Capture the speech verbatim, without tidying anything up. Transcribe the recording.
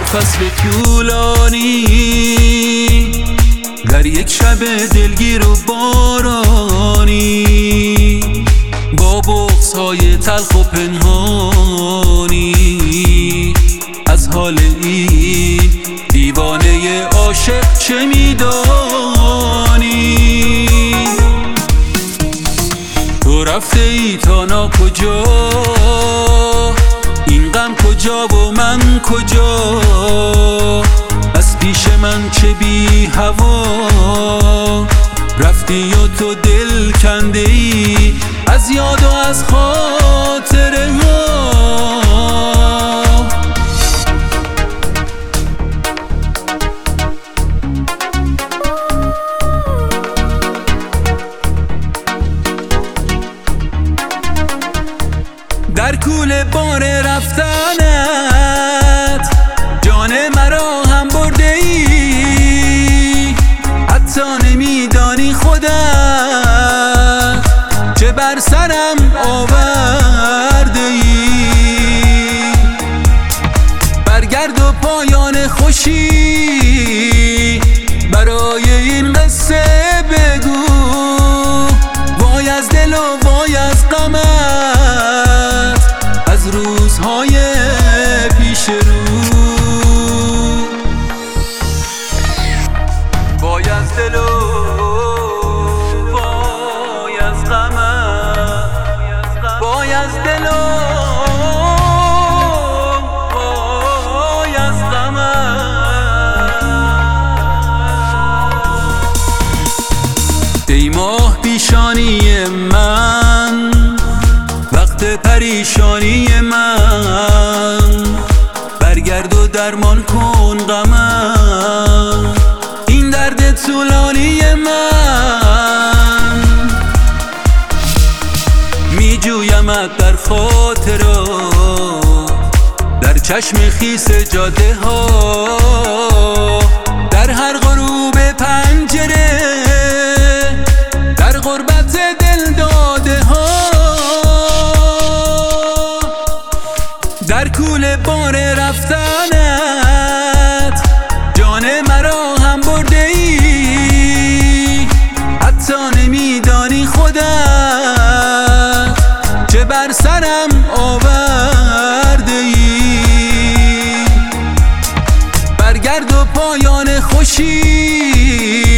فصل طولانی در یک شب دلگیر و بارانی، با بغض‌های تلخ و پنهانی، از حال این دیوانه عاشق چه میدانی؟ تو رفته ای تا ناکجا، این غم کجا و من کجا؟ از پیش من چه بی هوا رفتی و تو دل کنده ای از یاد و از خاطره ها. در کوله بار رفتنت جان مرا هم برده ای، حتی نمیدانی خودت چه بر سرم آورده ای. برگرد و پایان خوشی برای این قصه بگو، وای از دل و وای از غمت از روزهای پیش رو. وای از دل و وای از غمت، وای از دل و وای از غمت. ای ماه پیشانی من، وقت پریشانی من، برگرد و درمان کن غمم، این درد طولانی من. می جویمت در خاطرات، در چشم خیس جاده ها، در هر غروب پنجره، در غربت دل داده ها. در کوله بار رفتنت جان مرا هم برده ای، حتی نمیدانی خودت چه بر سرم آورده ای. برگرد و پایان خوشی